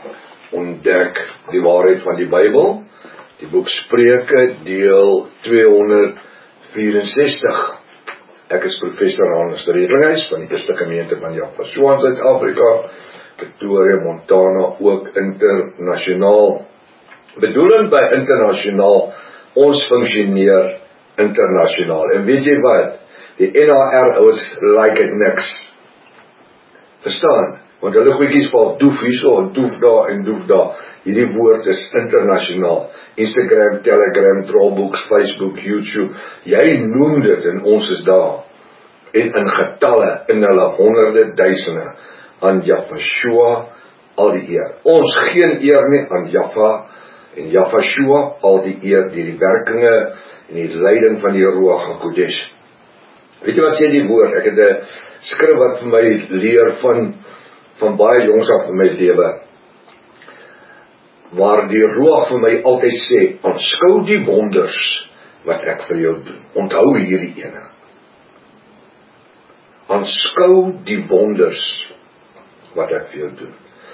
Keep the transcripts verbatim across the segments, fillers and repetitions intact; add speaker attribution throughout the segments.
Speaker 1: ontdek die waarheid van die Bybel. Die boek Spreuke, deel tweehonderdvierensestig. Ek is professor Hannes Redlinghuis van die Eerste Gemeente van Jaffa in Suid-Afrika, Pretoria, Montana, ook internasionaal. Bedoelend by internasionaal, ons funksioneer internasionaal. En weet jy wat? Die N H R ouers like het niks. Verstaan? Want hulle goedjies val doef hierso en doef daar en doef daar. Hierdie woord is internasionaal. Instagram, Telegram, Dropbox, Facebook, YouTube. Jy noem dit en ons is daar. En in getalle, in hulle honderde duisende, aan Jaffa al die eer. Ons geen eer nie aan Jaffa en Jaffa al die eer deur die werkinge en die leiding van die Ruach HaKodesh. Weet jy wat sê die woord? Ek het 'n skrif wat vir my leer van van baie jongs af in my lewe, waar die Ruach vir my altyd sê, aanskou die wonders wat ek vir jou doen. Onthou hierdie ene. Aanskou die wonders wat ek vir jou doen.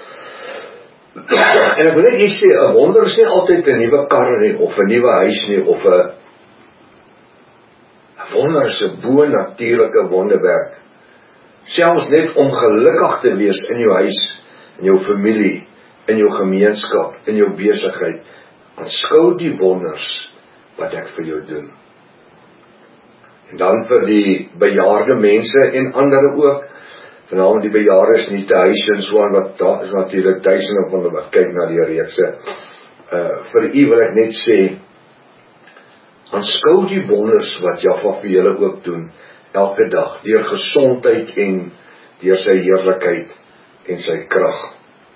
Speaker 1: En ek wil net iets sê, 'n wonder is nie altyd 'n nuwe kar nie, of 'n nuwe huis nie, of 'n 'n wonder is 'n bo-natuurlike wonderwerk. Selfs net om gelukkig te wees in jou huis, in jou familie, in jou gemeenskap, in jou besigheid. Aanskou die wonders wat ek vir jou doen. En dan vir die bejaarde mense en ander ook, vanaand die bejaardes nie te huis en so aan, wat daar is natuurlik duisende van hulle wat kyk na die reekse. Uh, vir u wil ek net sê, aanskou die wonders wat Jaffa vir julle ook doen, elke dag, deur gesondheid en deur sy heerlikheid en sy krag.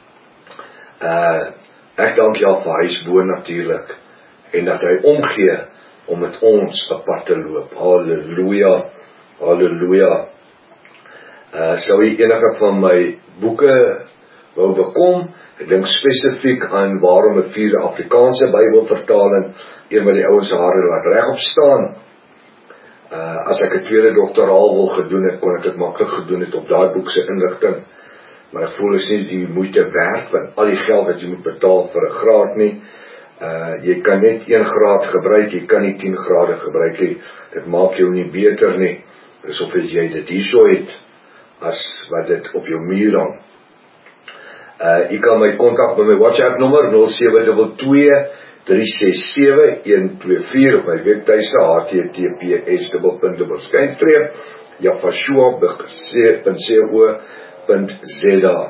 Speaker 1: Uh, ek dank Jaffa, hy is bo natuurlik, en dat hy omgee om met ons apart te loop. Halleluja, halleluja. Uh, sou jy enige van my boeke wou bekom, ek dink spesifiek aan waarom 'n vierde Afrikaanse Bybelvertaling, een wat die ouens hare laat regop staan. Uh, as ek 'n tweede doktoraal wil gedoen het, kon ek dit maklik gedoen het op daai boek se inligting, maar ek voel is nie die moeite werd, want al die geld wat jy moet betaal vir 'n graad nie, uh, jy kan net een graad gebruik, jy kan nie tien grade gebruik nie, dit maak jou nie beter nie, asof jy dit hierso het, as wat dit op jou muur hang. Uh, jy kan my kontak by my WhatsApp nommer nul sewe twee twee drie ses sewe een twee vier op my webtuiste h t t p s punt dubbel skynstreep jaffa punt co punt z a.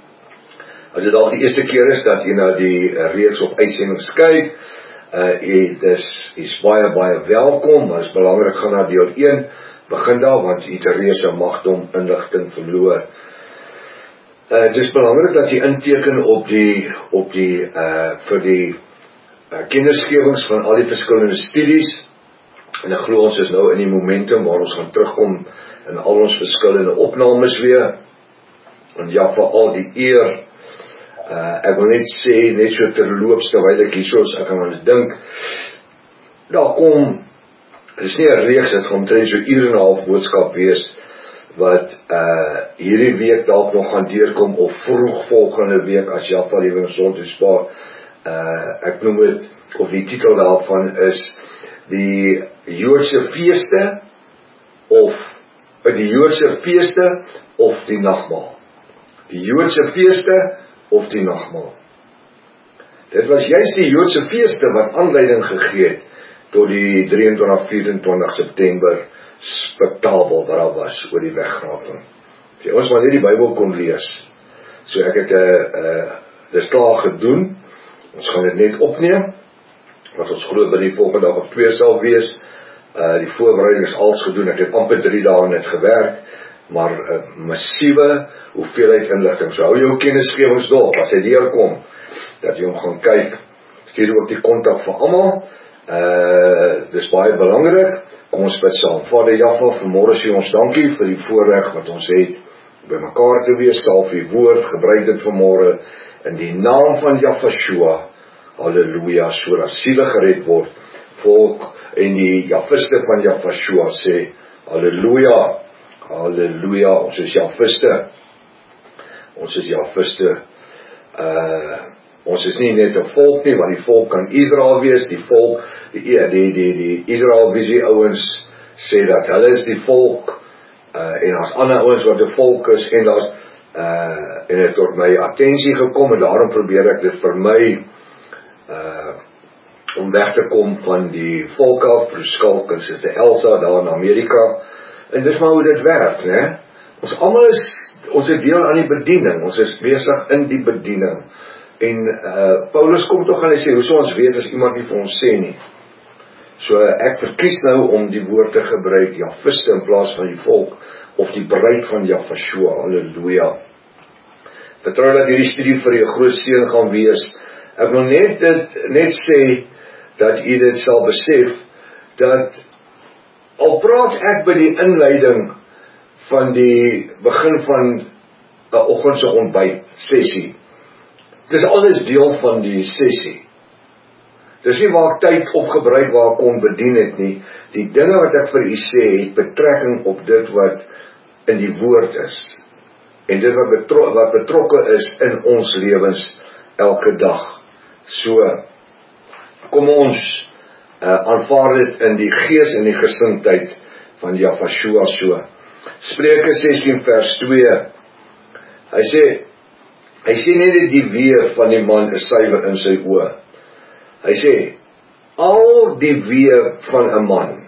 Speaker 1: As dit al die eerste keer is dat jy na die reeks op uitsendings kyk, uh, jy is, is baie baie welkom, maar is belangrik, gaan na deel een, begin daar, want jy het 'n reuse magdom inligting verloor. Uh, het is belangrik dat jy inteken op die, op die, uh, vir die uh, kennisgewings van al die verskillende studies, en ek glo ons is nou in die momentum waar ons gaan terugkom in al ons verskillende opnames weer, en Jaffa al die eer. Uh, ek wil net sê, net so terloops, terwyl ek hier so is, ek kan ons dink, daar kom, het is nie 'n reeks, dit gaan omtrent so uur en 'n half boodskap wees, wat uh, hierdie week dalk nog gaan deurkom, of vroeg volgende week, as Jaffa Lewe Gesondheid Spaar, uh, ek noem het, of die titel daarvan is, die Joodse feeste, of, die Joodse feeste, of die nagmaal. Die Joodse feeste, of die nagmaal. Dit was juist die Joodse feeste wat aanleiding gegee het tot die drieëntwintig vyf-vyf September spektakel wat daar was oor die weggrawing. So, ons maar net die Bybel kon lees. So ek het 'n uh, uh, dis klaar gedoen. Ons gaan dit net opneem, wat ons glo by die volgende dag of twee sal wees. Uh, die voorbereiding is als gedoen. Ek het amper drie dae net gewerk, maar 'n uh, massiewe hoeveelheid inligting. So hou jou kennisgewings dop, as hy deurkom, dat jy hom gaan kyk. Stuur ook die kontak vir almal. Uh, dis baie belangrik. Kom ons bid saam. Vader Jaffa, vanmôre sê ons dankie vir die voorreg wat ons het by mekaar te wees, taal vir die woord, gebruik dit vanmôre in die naam van Jaffa. Halleluja, sodat siele gered word. Volk en die Jafiste van Jaffa sê, halleluja, halleluja, ons is Jafiste. Ons is Jafiste. Uh, ons is nie net 'n volk nie, want die volk kan Israel wees, die volk, die, die, die, die Israel visie ouens sê dat hulle is die volk, uh, en daar's ander ouens wat 'n volk is, en daar's, uh, en het tot my attensie gekom, en daarom probeer ek dit vir my, uh, om weg te kom van die volk af, verskalk, is dit Elsa daar in Amerika, en dis maar hoe dit werk, né? Ons almal is, ons is deel aan die bediening, ons is besig in die bediening, en uh, Paulus kom toch aan en sê, hoe sou ons weet as iemand nie vir ons sê nie? So ek verkies nou om die woord te gebruik, Jafiste in plaas van die volk, of die bruid van Jafashua, halleluja. Vertrou dat hierdie studie vir jou groot seën gaan wees. Ek wil net dit, net sê, dat u dit sal besef, dat al praat ek by die inleiding van die begin van 'n oggendse ontbyt sessie. Dit is alles deel van die sessie. Dit is nie waar ek tyd opgebruik waar ek kon bedien het nie. Die dinge wat ek vir u sê, het betrekking op dit wat in die woord is. En dit wat, betro wat betrokke is in ons lewens elke dag. So, kom ons uh, aanvaar dit in die gees en die gesindheid van Jafashua so. Spreuke sestien vers twee. Hy sê, hy sê nie dat die weë van die man is suiwer in sy oë. Hy sê, al die weë van 'n man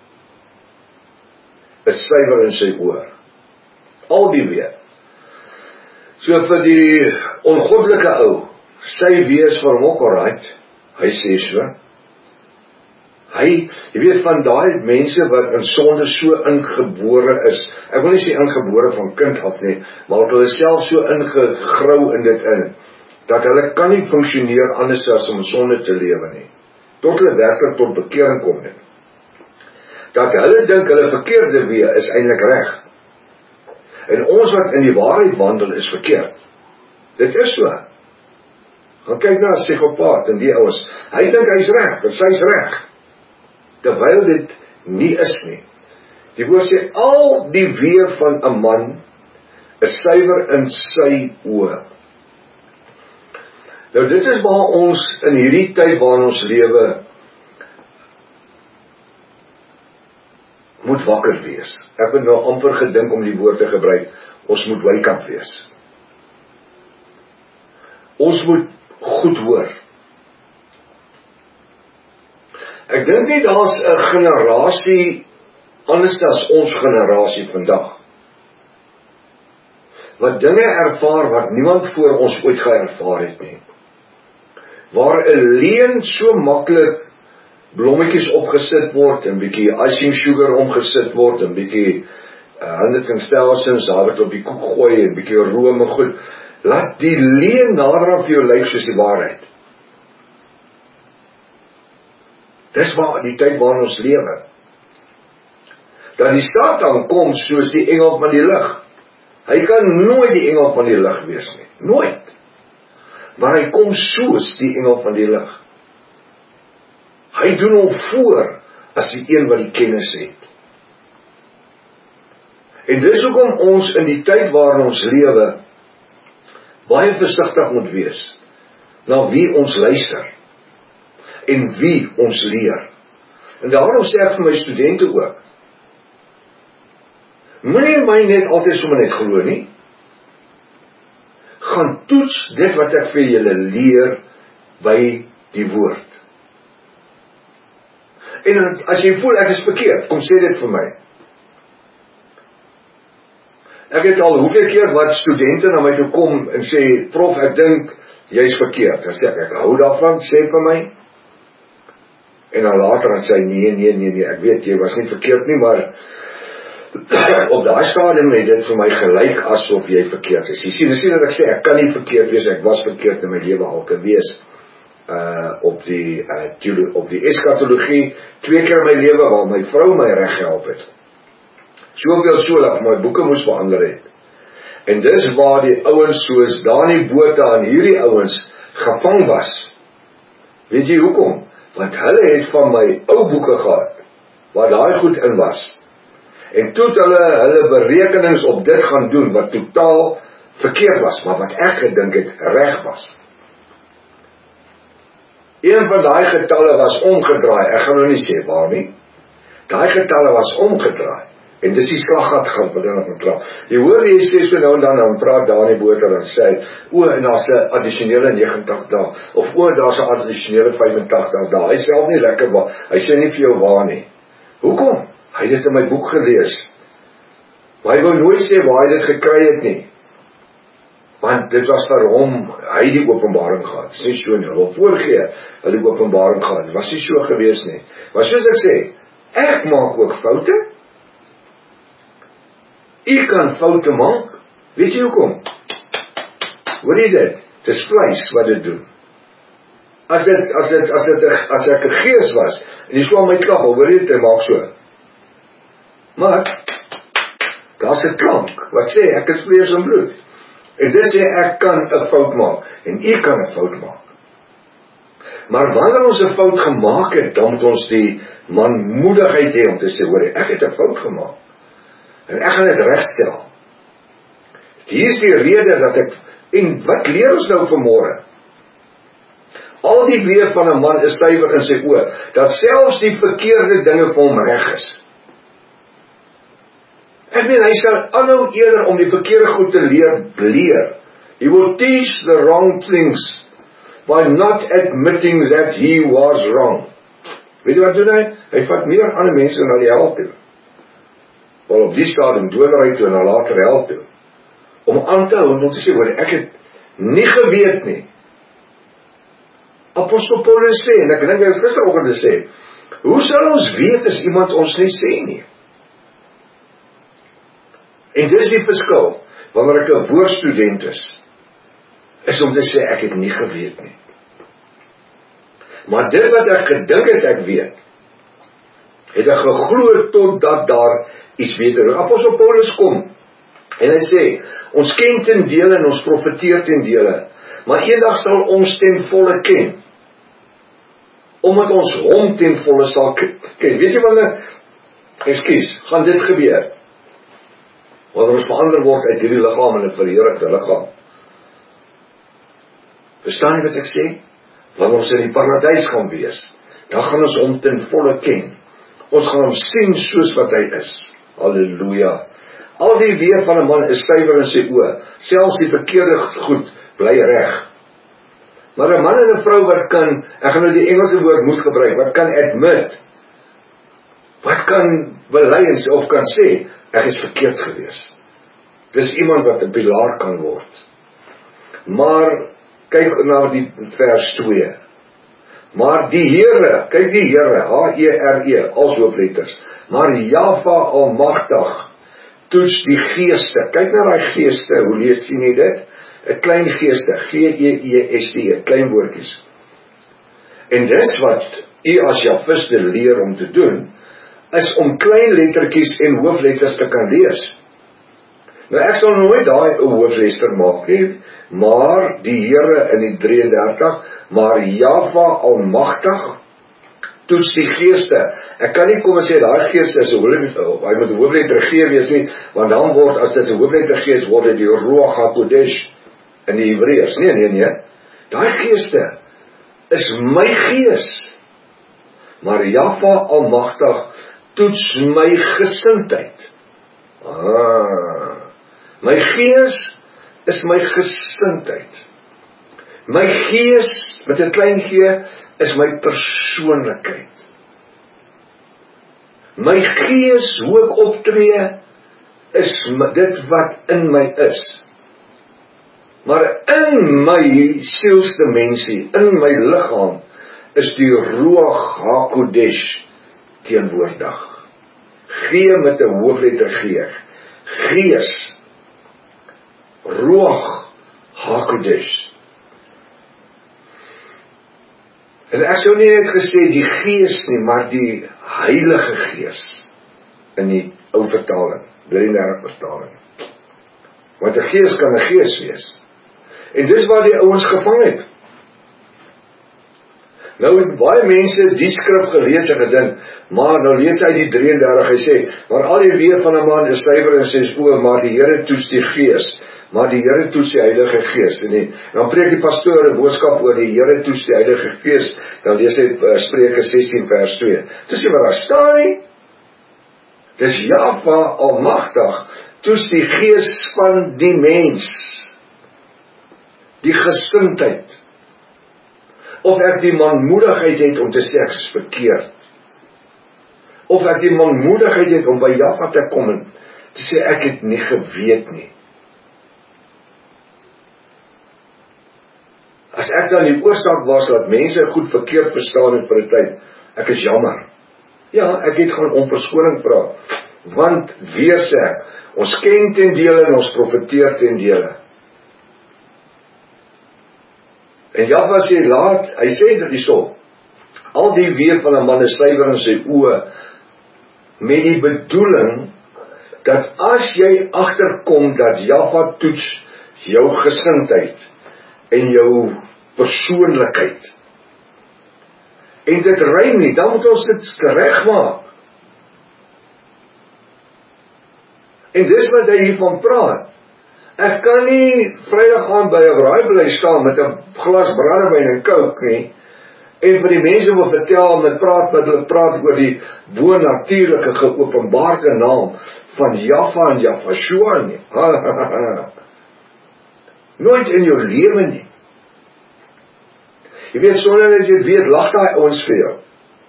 Speaker 1: is suiwer in sy oë. Al die weë. So vir die ongoddelike ou, sy weë is vir hom ook alright. Hy sê so. Hy, jy weet van daai mense wat in sonde so ingebore is, ek wil nie sê ingebore van kind af nie, maar wat hulle self so ingegrou in dit in, dat hulle kan nie funksioneer anders as om in sonde te lewe nie, tot hulle werklik tot bekering kom nie. Dat hulle dink hulle verkeerde weë is eintlik reg. En ons wat in die waarheid wandel is verkeerd. Dit is so. Gaan kyk na 'n psigopaat en die ouens, hy dink hy's reg, dat sy's reg. Terwyl dit nie is nie. Die woord sê, al die weë van 'n man is suiwer in sy oë. Nou dit is waar ons in hierdie tyd waarin ons lewe moet wakker wees. Ek het nou amper gedink om die woord te gebruik, ons moet wake up wees. Ons moet goed hoor. Ek dink nie daar's 'n generasie anders as ons generasie vandag, wat dinge ervaar wat niemand voor ons ooit geervaar het nie. Waar 'n leuen so maklik blommetjies opgesit word, en bietjie icing sugar omgesit word, en bietjie uh, hundreds and thousands, daar wat op die koek gooi, en bietjie room en goed. Laat die leuen nader aan vir jou lyk soos die waarheid. Dis waar die tyd waarin ons lewe. Dat die Satan kom soos die engel van die lig. Hy kan nooit die engel van die lig wees nie. Nooit. Maar hy kom soos die engel van die lig. Hy doen hom voor as die een wat die kennis het. En dis hoekom ons in die tyd waarin ons lewe baie versigtig moet wees na wie ons luister en wie ons leer. En daarom sê ek vir my studente ook, moenie my net altyd sommer net glo nie. Gaan toets dit wat ek vir julle leer by die woord. En as jy voel ek is verkeerd, kom sê dit vir my. Ek het al hoeveel keer wat studente na my toe kom en sê, prof, ek dink jy is verkeerd. Dan sê ek, ek hou daarvan, sê vir my. En dan later dan sê hy, nee, nee, nee, nee, ek weet, jy was nie verkeerd nie, maar op daai stadium het dit vir my gelyk asof jy verkeerd is. Jy sien, dis nie dat ek sê, ek kan nie verkeerd wees, ek was verkeerd in my lewe al gewees. Uh, op die uh, op die eskatologie, twee keer in my lewe waar my vrou my reg gehelp het. Soveel so dat my boeke moes verander het. En dis waar die ouens soos Dani Botha en hierdie ouens gevang was. Weet jy hoekom? Want hulle het van my ou boeke gehad, waar daai goed in was. En toe het hulle hulle berekenings op dit gaan doen, wat totaal verkeerd was, maar wat ek gedink het reg was. Een van daai getalle was omgedraai, ek gaan nou nie sê waar nie. Daai getalle was omgedraai. En dis die slaggat gaan wat dan op praat. Jy hoor jy sê so nou en dan, dan praat daar in die boter en sê, o, en daar's 'n addisionele negentig dae, of o, daar's 'n addisionele vyfentagtig dae. Hy self nie lekker waar. Hy sê nie vir jou waar nie. Hoekom? Hy het dit in my boek gelees. Maar hy wou nooit sê waar hy dit gekry het nie. Want dit was vir hom, hy het die openbaring gehad. Sê so nie, wil voorgee, hy het die openbaring gehad. Dit was nie so gewees nie. Maar soos ek sê, ek maak ook foute. U kan foute maak. Weet jy hoekom? Hoor jy dit? Het is vleis wat dit doen. As dit, as dit, as dit, as ek 'n gees was, en jy slaan my klap, hoor jy dit, hy maak so. Maar, daar's 'n klank, wat sê, ek is vlees en bloed. En dit sê, ek kan 'n fout maak, en u kan 'n fout maak. Maar wanneer ons 'n fout gemaak het, dan moet ons die manmoedigheid hê om te sê, hoor, ek het 'n fout gemaak. En ek gaan dit regstel. Hier is die rede dat ek, en wat leer ons nou vanmôre? Al die weë van 'n man is suiwer in sy oë, dat selfs die verkeerde dinge vir hom reg is. Ek meen, hy sal aanhou eerder om die verkeerde goed te leer, leer. He will teach the wrong things by not admitting that he was wrong. Weet jy wat doen hy? Hy vat meer ander mense na die hel toe. Wel op die stadium dodery toe en dan later hel toe. Om aan te hou en om te sê, hoor, ek het nie geweet nie. Apostel Paulus sê, en ek dink hy het gisteroggend gesê, hoe sal ons weet as iemand ons nie sê nie? En dis die verskil, wanneer ek 'n woordstudent is, is om te sê, ek het nie geweet nie. Maar dit wat ek gedink het ek weet, het ek geglo totdat daar iets beter. Apostel Paulus kom, en hy sê, ons ken ten dele en ons profeteer ten dele, maar eendag sal ons ten volle ken, omdat ons hom ten volle sal ken. Weet jy wanneer, ekskuus, gaan dit gebeur? Wanneer ons verander word uit hierdie liggaam in 'n verheerlikte liggaam. Verstaan jy wat ek sê? Wanneer ons in die paradys gaan wees, dan gaan ons hom ten volle ken. Ons gaan hom sien soos wat hy is. Halleluja. Al die weë van 'n man is suiwer in sy oë. Selfs die verkeerde goed bly reg. Maar 'n man en 'n vrou wat kan, ek gaan nou die Engelse woord moet gebruik, wat kan admit, wat kan bely of kan sê, ek is verkeerd gewees. Dis iemand wat 'n pilaar kan word. Maar, kyk na die vers twee. Maar die Here, kyk die Here, H E R E, als hoofletters, maar Jahwe almagtig, toets die geeste, kyk na die geeste, hoe lees sien jy dit? 'n klein geeste, G E E S T, klein woordjies. En dis wat u as Javiste leer om te doen, is om klein lettertjies en hoofletters te kan lees. Nou ek sal nooit daai 'n hoofletter maak nie, maar die Here in die drie en dertig, maar Jahwe almagtig, toets die geeste. Ek kan nie kom en sê, daai geeste is 'n hoofletter, hy moet 'n hoofletter G wees nie, want dan word, as dit 'n hoofletter G is, word dit die Ruach HaKodesh in die Hebreërs. Nee, nee, nee. Daai geeste is my gees. Maar Jahwe almagtig toets my gesindheid. Ah, my gees is my gesindheid. My gees, met 'n klein g, is my persoonlikheid. My gees, hoe ek optree, is dit wat in my is. Maar in my sielsdimensie, in my liggaam, is die Ruach HaKodesh teenwoordig. G met 'n hoofletter G. Gees. Ruach HaKodesh. En ek sou nie net gesê die Gees nie, maar die Heilige Gees in die ou vertaling, drie en dertig vertaling. Want 'n gees kan 'n gees wees. En dis waar die ouens gevang het. Nou het baie mense die skrif gelees en gedink, maar nou lees hy die drie en dertig, hy sê, maar al die weë van 'n man is suiwer in sy oë, maar die Here toets die gees. maar die Here toets die Heilige Gees. En, die, en dan preek die pastoor 'n boodskap oor die Here toets die Heilige Gees, dan lees hy uh, Spreuke sestien vers twee. Dis nie wat daar staan nie. Dis Jahwe almagtig toets die gees van die mens, die gesindheid, of ek die manmoedigheid het om te sê ek is verkeerd, of ek die manmoedigheid het om by Jahwe te kom en te sê ek het nie geweet nie. As ek dan die oorsaak was dat mense goed verkeerd verstaan het vir 'n tyd, ek is jammer. Ja, ek het gewoon om verskoning vra, want weer sê ek, ons ken ten dele en ons profeteer ten dele. En Jahwe sê laat, hy sê dit hierso, al die weet van 'n man is suiwer in sy oë, met die bedoeling dat as jy agterkom dat Jahwe toets jou gesindheid en jou persoonlikheid, en dit rym nie, dan moet ons dit regmaak. En dis wat hy hiervan praat. Ek kan nie Vrydag aand by 'n raaibly staan met 'n glas brandewyn en Coke nie, en vir die mense wil vertel met praat wat hulle praat oor die bo-natuurlike geopenbaarde naam van Jahwe en Jahweshua nie. Nooit in jou lewe nie. Jy weet, sonder dat jy het weet, lag daai ouens vir jou.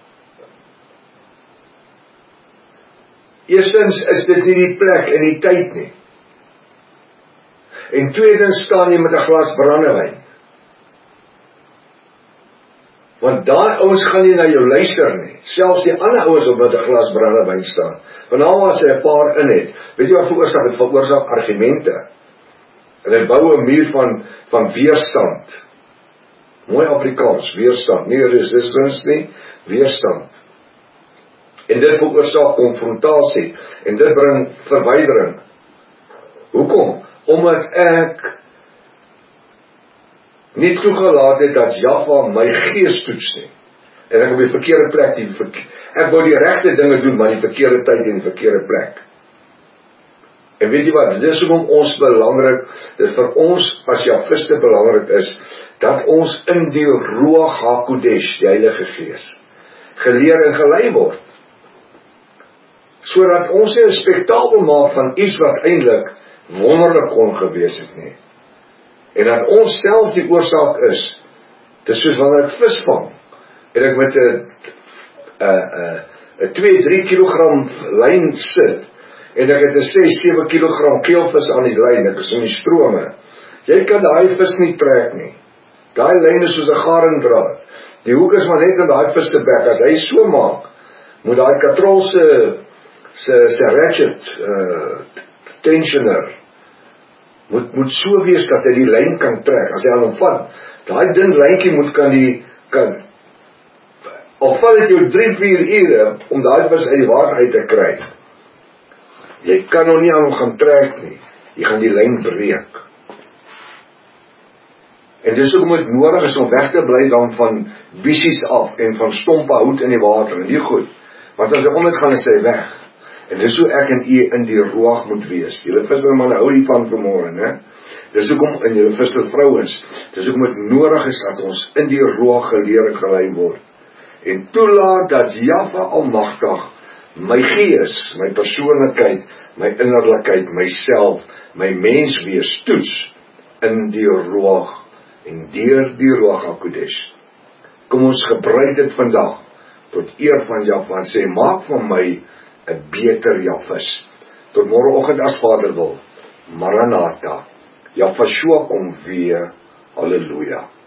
Speaker 1: Eerstens is dit nie die plek en die tyd nie. En tweedens staan jy met 'n glas brandewyn. Want daai ouens gaan nie na jou luister nie. Selfs die ander ouens op met 'n glas brandewyn staan. Want nou as hy 'n paar in het, weet jy wat veroorsaak? Dit veroorsaak argumente. En hy bou 'n muur van, van weerstand. Mooi Afrikaans, weerstand. Nie resistance nie, weerstand. En dit veroorsaak konfrontasie. En dit bring verwydering. Hoekom? Omdat ek nie toegelaat het dat Jahwe my gees toets nie. En ek op die verkeerde plek, die verke- ek wou die regte dinge doen, maar die verkeerde tyd en die verkeerde plek. En weet jy wat, dit is hoekom ons belangrik, dit vir ons as Jahwiste belangrik is, dat ons in die Ruach HaKodesh, die Heilige Gees, geleer en gelei word. Sodat ons nie 'n spektakel maak van iets wat eintlik wonderlik kon gewees het nie. En dat ons self die oorsaak is. Dit is soos wanneer ek vis vang, en ek met 'n 'n twee drie kilogram lyn sit, en ek het 'n ses sewe kilogram keelvis aan die lyn, ek is in die strome. Jy kan daai vis nie trek nie. Daai lyn is soos 'n garingdraad. Die hoek is maar net in daai vis se bek. As hy so maak, moet daai katrol se se se ratchet uh, tensioner moet moet so wees dat hy die lyn kan trek. As hy aan hom vat, daai dun lyntjie moet kan die kan al val dit jou drie vier ure om daai vis uit die water uit te kry. Jy kan nog nie aan hom gaan trek nie. Jy gaan die lyn breek. En dis ook moet nodig is om weg te bly dan van visies af en van stompe hout in die water en nie goed. Want as hy om het gaan is hy weg. En dis hoe ek en u in die Ruach moet wees. Julle vissermanne hou hiervan vanmôre, né? Dis hoekom in julle visservrouens, dis hoekom dit nodig is dat ons in die Ruach geleer en gelei word. En toelaat dat Jahwe almagtig my gees, my persoonlikheid, my innerlikheid, myself, my menswees toets in die Ruach en deur die Ruach HaKodesh. Kom ons gebruik dit vandag tot eer van Jahwe en sê, maak van my 'n beter Jahwis. Tot môreoggend as Vader wil. Maranatha. Jahweshua kom weer. Halleluja.